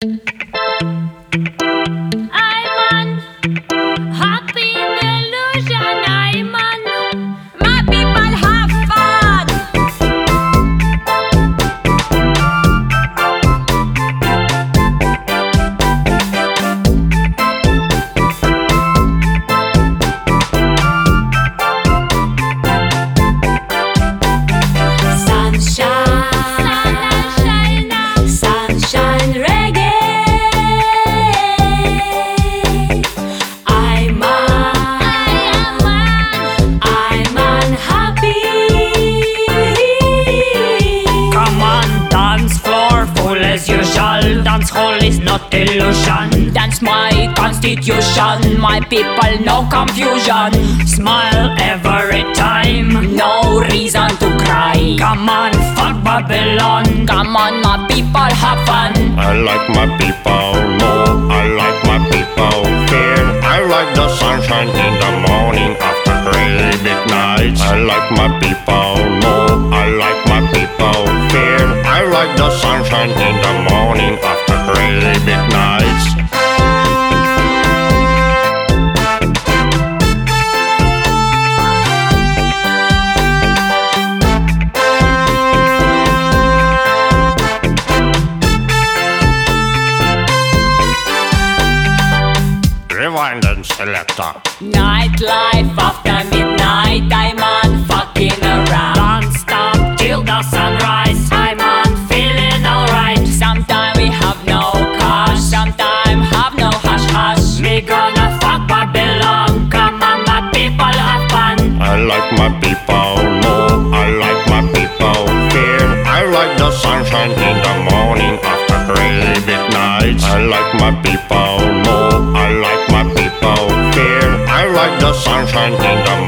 I'm on happy delusion. I'm on my people have fun. Sunshine reggae. I'm unhappy. Come on, dance floor, full as usual. Dance hall is not illusion. Dance my constitution. My people, no confusion. Smile every time, no reason to cry. Come on, fuck Babylon. Come on, my people, have fun. I like my people more, I like my people fair. I like the sunshine in the morning after crazy big nights. I like my people more, I like my people fair. I like the sunshine in the morning after crazy big nights. Rewind and selector. Nightlife after midnight. I'm on fucking around. Don't stop till the sunrise. I'm on feeling alright. Sometimes we have no cash, sometimes have no hash hash. Me gonna fuck Babylon. Come on, my people, have fun. I like my people more, I like my people fair. I like the sunshine in the morning after crazy big nights. I like my people more, I like my people fair. I like the sunshine in the